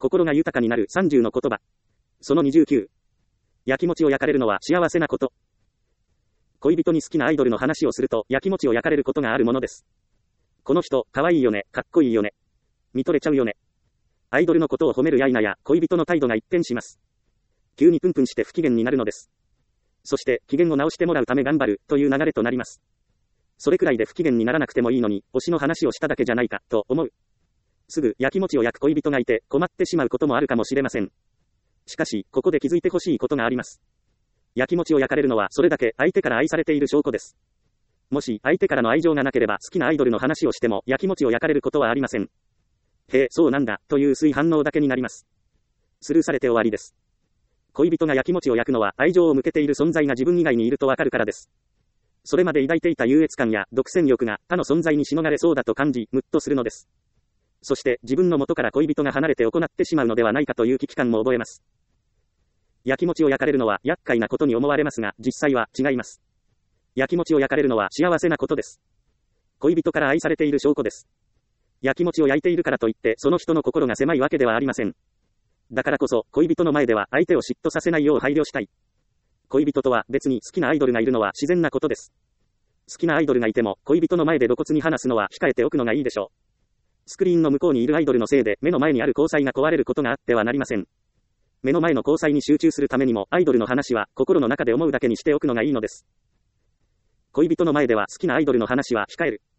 心が豊かになる30の言葉。その29。やきもちを焼かれるのは幸せなこと。恋人に好きなアイドルの話をすると、やきもちを焼かれることがあるものです。この人、可愛いよね、かっこいいよね。見とれちゃうよね。アイドルのことを褒めるや否や、恋人の態度が一変します。急にプンプンして不機嫌になるのです。そして、機嫌を直してもらうため頑張る、という流れとなります。それくらいで不機嫌にならなくてもいいのに、推しの話をしただけじゃないか、と思う。すぐ、やきもちを焼く恋人がいて、困ってしまうこともあるかもしれません。しかし、ここで気づいてほしいことがあります。やきもちを焼かれるのは、それだけ相手から愛されている証拠です。もし、相手からの愛情がなければ、好きなアイドルの話をしても、やきもちを焼かれることはありません。へえ、そうなんだ、という薄い反応だけになります。スルーされて終わりです。恋人がやきもちを焼くのは、愛情を向けている存在が自分以外にいるとわかるからです。それまで抱いていた優越感や独占欲が他の存在にしのがれそうだと感じ、ムッとするのです。そして自分の元から恋人が離れて行ってしまうのではないかという危機感も覚えます。やきもちを焼かれるのは厄介なことに思われますが、実際は違います。やきもちを焼かれるのは幸せなことです。恋人から愛されている証拠です。やきもちを焼いているからといってその人の心が狭いわけではありません。だからこそ恋人の前では相手を嫉妬させないよう配慮したい。恋人とは別に好きなアイドルがいるのは自然なことです。好きなアイドルがいても恋人の前で露骨に話すのは控えておくのがいいでしょう。スクリーンの向こうにいるアイドルのせいで目の前にある交際が壊れることがあってはなりません。目の前の交際に集中するためにもアイドルの話は心の中で思うだけにしておくのがいいのです。恋人の前では好きなアイドルの話は控える。